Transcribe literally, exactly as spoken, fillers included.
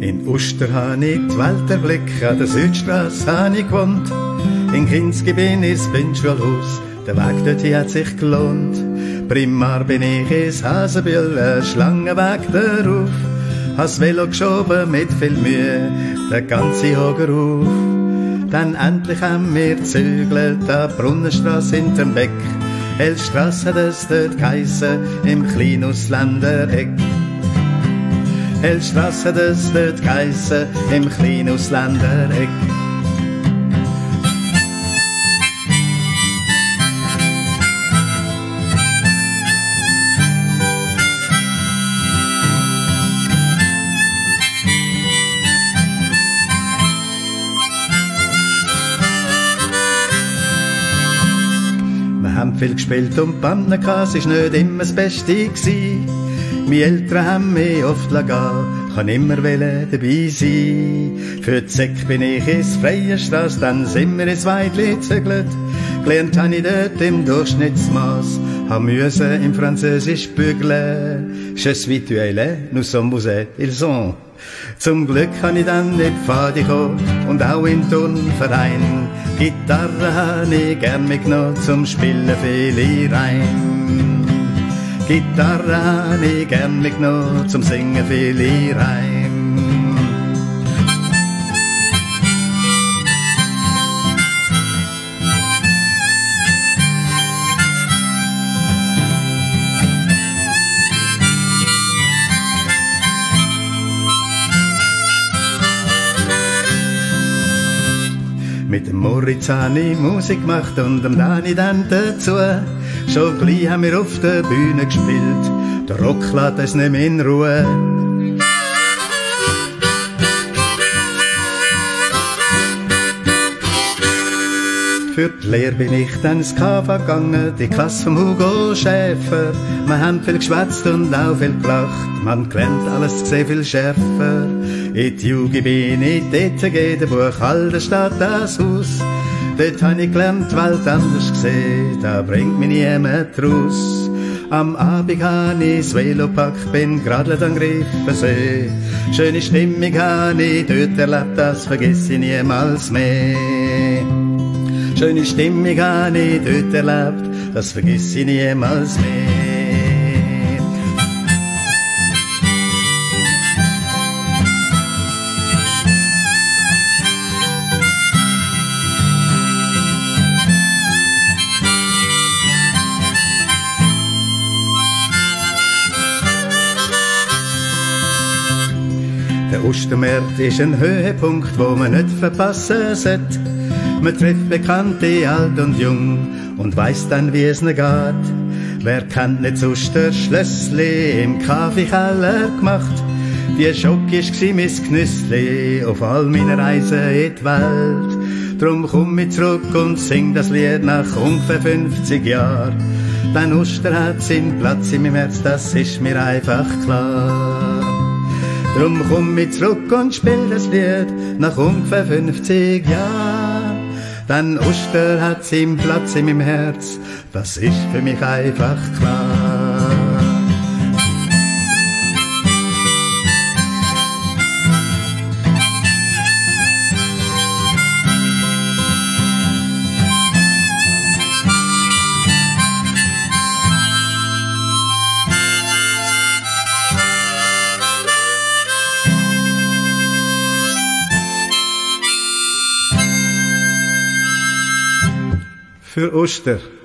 In Uster han ich die Welt erblickt, an der Südstrasse han ich gewohnt. In Kinski bin ich ins Blindschulhaus, der Weg dorthin hat sich gelohnt. Primar bin ich ins Hasenbühl, ein Schlangenweg darauf. Has Velo geschoben mit viel Mühe, der ganze Hoger auf. Dann endlich haben wir gezügelt, an Brunnenstrasse hinterm Beck. Hellstrasse hat es dort geheissen, im Kleinusländereck. Hellstrasse hat es dort geheissen, im Kleinusländereck. Wir haben viel gespielt und Pannenkas ist nicht immer das Beste gsi. Meine Eltern haben mich oft lassen, kann immer dabei sein. Für die Säck bin ich ins freie Strasse, dann sind wir ins Weidli gezögelt. Gelernt habe ich dort im Durchschnittsmaß, habe müssen im Französisch bügeln. Je suis tuelle, nous sommes vous êtes, ils sont. Zum Glück kann ich dann in die Pfade kommen und auch im Turnverein. Gitarre habe ich gern mitgenommen zum Spielen viele rein. Gitarre habe ich gern mitgenommen zum Singen viele rein. Mit dem Moritz habe ich Musik gemacht und dem Dani dann dazu. Schon gleich haben wir auf der Bühne gespielt, der Rock lässt uns nicht mehr in Ruhe. Für die Lehre bin ich dann ins K V gegangen, die Klasse vom Hugo Schäfer. Wir haben viel geschwätzt und auch viel gelacht, man gelernt alles sehr viel schärfer. In die Jugend bin ich dort gegeben, der Buchhalter steht das Haus. Dort habe ich gelernt, die Welt anders gesehen, da bringt mich niemand raus. Am Abend habe ich das Velo gepackt, bin geradelt an Griffensee. Schöne Stimmung habe ich dort erlebt, das vergesse ich niemals mehr. Schöne Stimmung habe ich dort erlebt, das vergesse ich niemals mehr. Der Ostermarkt ist ein Höhepunkt, wo man nicht verpassen sollte. Man trifft Bekannte, alt und jung, und weiss dann, wie es nicht geht. Wer kennt nicht das Osterschlössli im Kaffeekeller gemacht? Die Schoki war mein Genüssli auf all meinen Reisen in die Welt. Drum komm ich zurück und sing das Lied nach ungefähr fünfzig Jahren. Denn Oster hat seinen Platz in meinem Herz, das ist mir einfach klar. Drum komm ich zurück und spiel das Lied nach ungefähr fünfzig Jahren. Denn Oster hat seinen Platz in meinem Herz, das ist für mich einfach klar. Für Oster.